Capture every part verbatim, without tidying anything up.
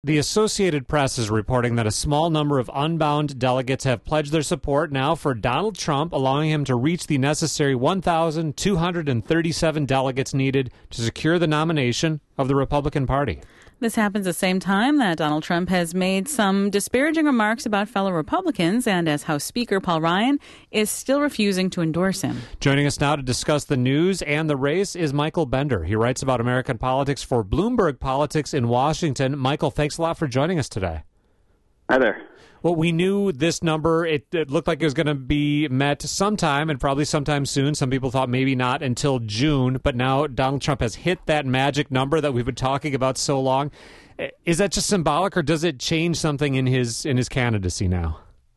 The Associated Press is reporting that a small number of unbound delegates have pledged their support now for Donald Trump, allowing him to reach the necessary one thousand two hundred thirty-seven delegates needed to secure the nomination of the Republican Party. This happens the same time that Donald Trump has made some disparaging remarks about fellow Republicans, and as House Speaker Paul Ryan is still refusing to endorse him. Joining us now to discuss the news and the race is Michael Bender. He writes about American politics for Bloomberg Politics in Washington. Michael, thanks a lot for joining us today. Hi there. Well, we knew this number, it, it looked like it was going to be met sometime and probably sometime soon. Some people thought maybe not until June, but now Donald Trump has hit that magic number that we've been talking about so long. Is that just symbolic, or does it change something in his in his candidacy now?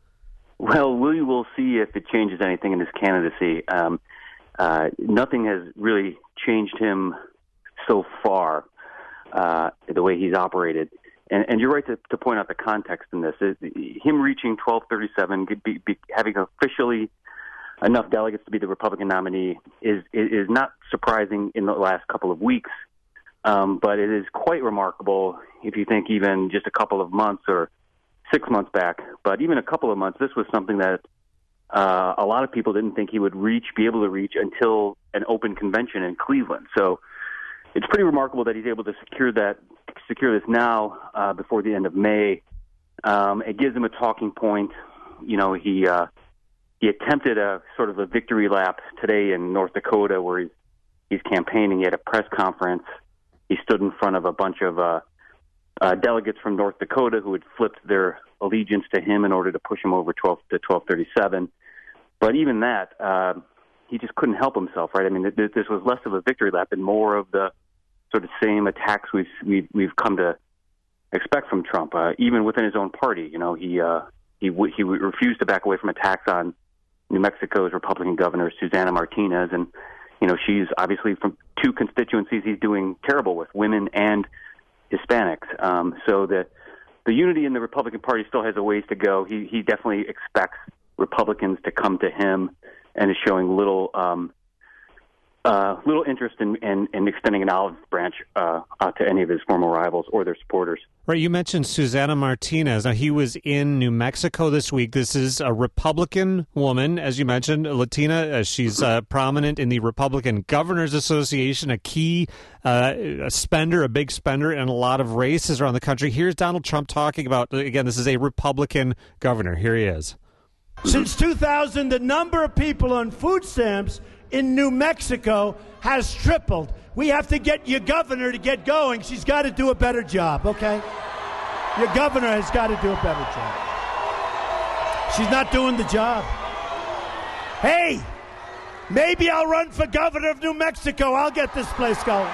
Well, we will see if it changes anything in his candidacy. Um, uh, nothing has really changed him so far, uh, the way he's operated. And, and you're right to, to point out the context in this. It, him reaching twelve thirty-seven, be, be, having officially enough delegates to be the Republican nominee is, is, is not surprising in the last couple of weeks, um, but it is quite remarkable if you think even just a couple of months or six months back. But even a couple of months, this was something that uh, a lot of people didn't think he would reach, be able to reach until an open convention in Cleveland. So it's pretty remarkable that he's able to secure that, secure this now uh, before the end of May. Um, it gives him a talking point. You know, he uh, he attempted a sort of a victory lap today in North Dakota, where he's he's campaigning. He had a press conference. He stood in front of a bunch of uh, uh, delegates from North Dakota who had flipped their allegiance to him in order to push him over twelve to twelve thirty-seven. But even that, uh, he just couldn't help himself, right? I mean, th- this was less of a victory lap and more of the sort of same attacks we've we've, we've come to expect from Trump, uh, even within his own party. You know, he uh, he w- he refused to back away from attacks on New Mexico's Republican governor Susana Martinez, and you know, she's obviously from two constituencies he's doing terrible with, women and Hispanics. Um, so the the unity in the Republican Party still has a ways to go. He he definitely expects Republicans to come to him, and is showing little. Um, Uh, little interest in, in, in extending an olive branch uh, out to any of his former rivals or their supporters. Right, you mentioned Susana Martinez. Now, he was in New Mexico this week. This is a Republican woman, as you mentioned, Latina. Uh, she's uh, prominent in the Republican Governors Association, a key uh, a spender, a big spender in a lot of races around the country. Here's Donald Trump talking about, again, this is a Republican governor. Here he is. Since two thousand, the number of people on food stamps in New Mexico has tripled. We have to get your governor to get going. She's got to do a better job, okay? Your governor has got to do a better job. She's not doing the job. Hey, maybe I'll run for governor of New Mexico. I'll get this place going.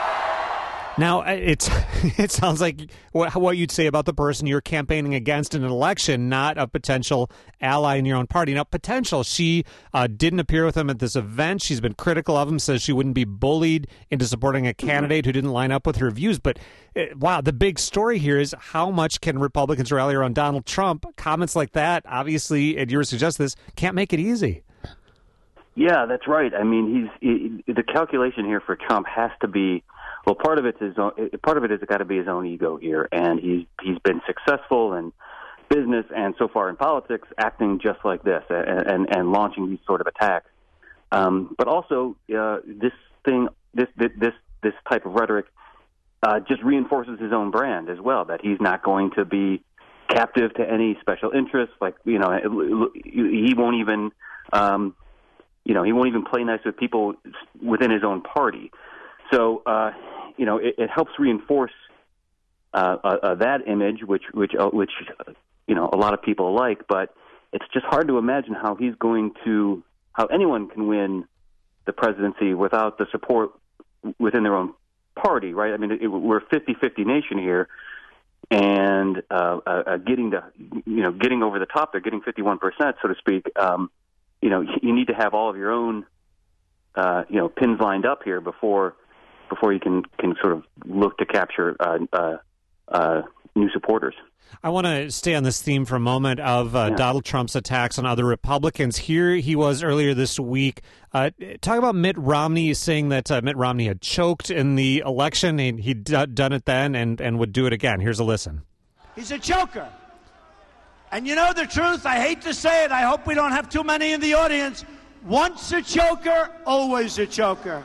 Now, it's it sounds like what, what you'd say about the person you're campaigning against in an election, not a potential ally in your own party. Now, potential, she uh, didn't appear with him at this event. She's been critical of him, says she wouldn't be bullied into supporting a candidate who didn't line up with her views. But, uh, wow, the big story here is how much can Republicans rally around Donald Trump? Comments like that, obviously, and you were suggesting this, can't make it easy. Yeah, that's right. I mean, he's he, the calculation here for Trump has to be, well, part of it's his own, part of it has got to be his own ego here, and he's he's been successful in business and so far in politics, acting just like this and and, and launching these sort of attacks. Um, but also, uh, this thing, this this this type of rhetoric, uh, just reinforces his own brand as well. That he's not going to be captive to any special interests. Like, you know, he won't even. Um, You know, he won't even play nice with people within his own party. So, uh, you know, it, it helps reinforce uh, uh, that image, which, which, uh, which, uh, you know, a lot of people like. But it's just hard to imagine how he's going to, how anyone can win the presidency without the support within their own party, right? I mean, it, we're a fifty-fifty nation here, and uh, uh, getting to, you know, getting over the top, they're getting fifty-one percent, so to speak. Um, You know, you need to have all of your own, uh, you know, pins lined up here before before you can, can sort of look to capture uh, uh, uh, new supporters. I want to stay on this theme for a moment of uh, yeah. Donald Trump's attacks on other Republicans. Here he was earlier this week. Uh, talk about Mitt Romney saying that uh, Mitt Romney had choked in the election. And he'd d- done it then and, and would do it again. Here's a listen. He's a choker. And you know the truth, I hate to say it, I hope we don't have too many in the audience. Once a choker, always a choker.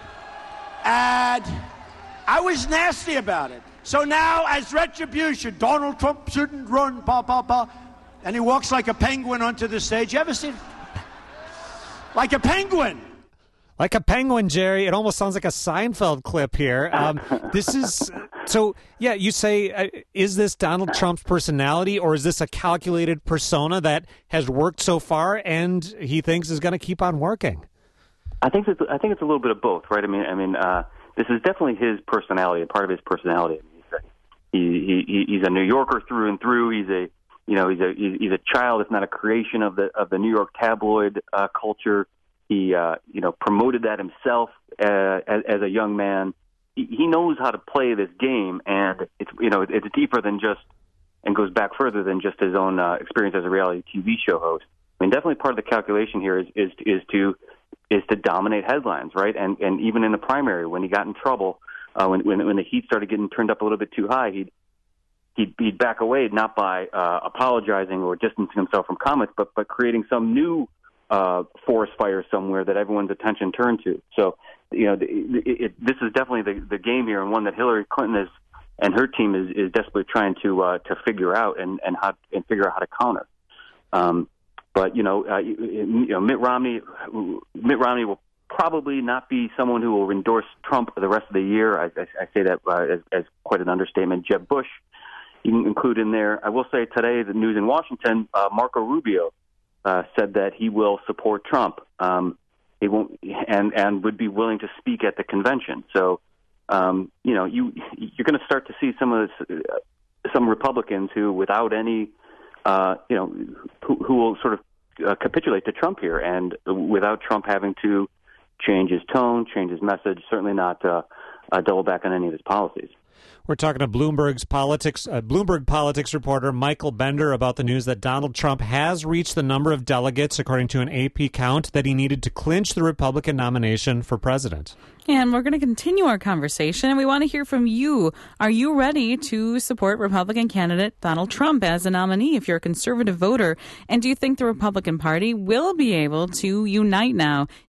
And I was nasty about it. So now, as retribution, Donald Trump shouldn't run, pa, pa, pa. And he walks like a penguin onto the stage. You ever seen? Like a penguin. Like a penguin, Jerry. It almost sounds like a Seinfeld clip here. Um, this is, so, yeah, you say, uh, is this Donald Trump's personality, or is this a calculated persona that has worked so far and he thinks is going to keep on working? I think it's, I think it's a little bit of both, right? I mean, I mean, uh, this is definitely his personality, a part of his personality. He, he he's a New Yorker through and through. He's a you know he's a he's a child, if not a creation of the of the New York tabloid uh, culture. He uh, you know promoted that himself uh, as, as a young man. He, he knows how to play this game, and it's you know it's deeper than just and goes back further than just his own uh, experience as a reality T V show host. I mean, definitely part of the calculation here is is is to is to dominate headlines, right? And and even in the primary, when he got in trouble. Uh, when, when when the heat started getting turned up a little bit too high, he'd he'd, he'd back away, not by uh, apologizing or distancing himself from comments, but but creating some new uh, forest fire somewhere that everyone's attention turned to. So, you know, it, it, this is definitely the, the game here, and one that Hillary Clinton is and her team is, is desperately trying to uh, to figure out and and how and figure out how to counter. Um, but you know, uh, you know, Mitt Romney, Mitt Romney will probably not be someone who will endorse Trump the rest of the year. I, I, I say that uh, as, as quite an understatement. Jeb Bush, you can include in there. I will say today, the news in Washington, uh, Marco Rubio uh, said that he will support Trump. Um, he won't, and and would be willing to speak at the convention. So, um, you know, you you're going to start to see some of this, uh, some Republicans who, without any, uh, you know, who, who will sort of uh, capitulate to Trump here, and without Trump having to change his tone, change his message, certainly not uh, uh, double back on any of his policies. We're talking to Bloomberg's politics, uh, Bloomberg politics reporter Michael Bender about the news that Donald Trump has reached the number of delegates, according to an A P count, that he needed to clinch the Republican nomination for president. And we're going to continue our conversation, and we want to hear from you. Are you ready to support Republican candidate Donald Trump as a nominee if you're a conservative voter? And do you think the Republican Party will be able to unite now